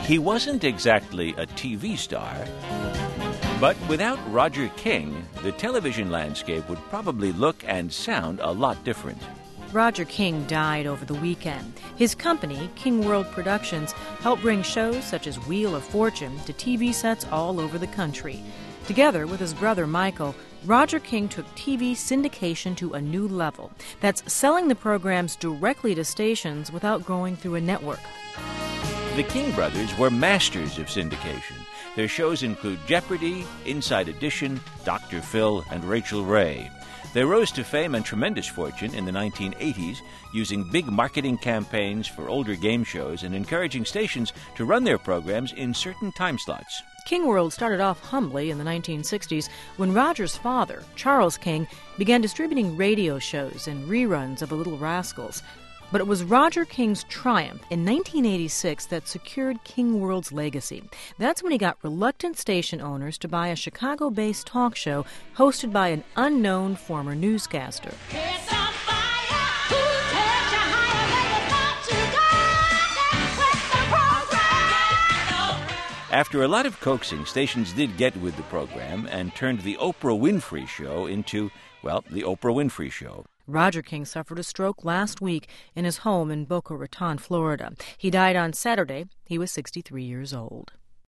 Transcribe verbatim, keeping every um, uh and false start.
He wasn't exactly a T V star, but without Roger King, the television landscape would probably look and sound a lot different. Roger King died over the weekend. His company, King World Productions, helped bring shows such as Wheel of Fortune to T V sets all over the country. Together with his brother Michael, Roger King took T V syndication to a new level. That's selling the programs directly to stations without going through a network. The King brothers were masters of syndication. Their shows include Jeopardy, Inside Edition, Doctor Phil, and Rachel Ray. They rose to fame and tremendous fortune in the nineteen eighties, using big marketing campaigns for older game shows and encouraging stations to run their programs in certain time slots. King World started off humbly in the nineteen sixties when Roger's father, Charles King, began distributing radio shows and reruns of The Little Rascals. But it was Roger King's triumph in nineteen eighty-six that secured King World's legacy. That's when he got reluctant station owners to buy a Chicago-based talk show hosted by an unknown former newscaster. After a lot of coaxing, stations did get with the program and turned the Oprah Winfrey Show into, well, the Oprah Winfrey Show. Roger King suffered a stroke last week in his home in Boca Raton, Florida. He died on Saturday. He was sixty-three years old.